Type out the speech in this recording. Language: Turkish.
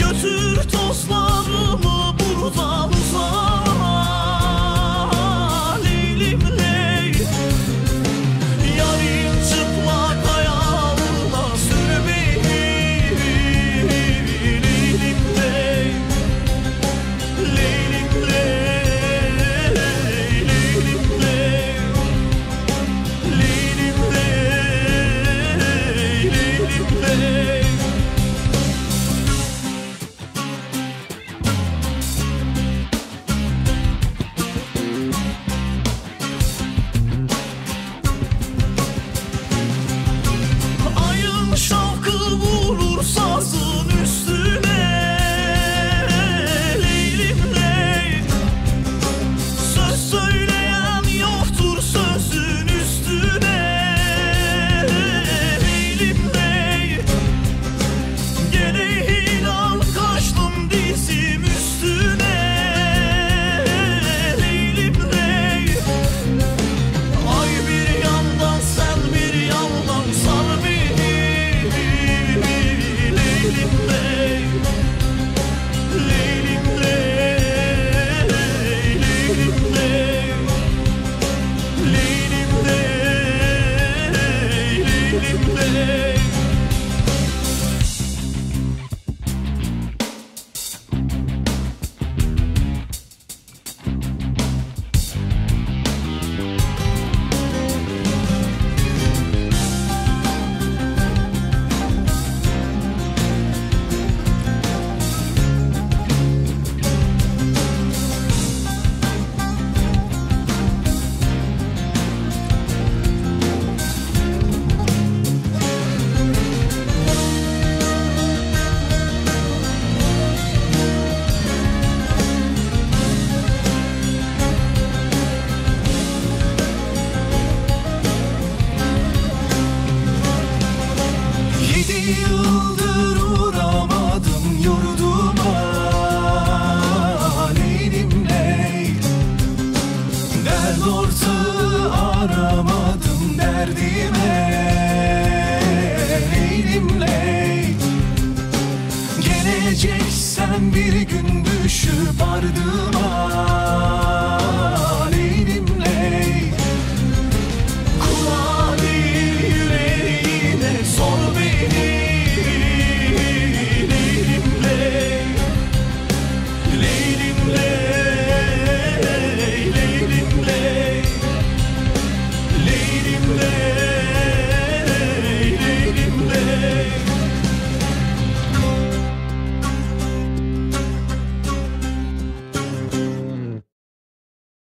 Götür tozlarımı buradan uzağa Leylim ley. Yarim çıplak ayağına sür beni Leylim ley. Leylim ley. Leylim ley. Leylim ley. Leylim ley. Ayın şavkı vurur sazın üstüne Leylim ley. Söz söyleyen yoktur sözün üstüne Leylim ley. Gene hilal kaçtım dizim üstüne Leylim ley. Ay bir yandan sen bir yandan sar beni Leylim ley. Leylim ley. Leylim ley. Leylim ley. Leylim ley. Yedi yıldır uğramadım yurduma Leylim ley. Dert ortağı aramadım derdime Leylim ley. Geleceksen bir gün düşüp ardıma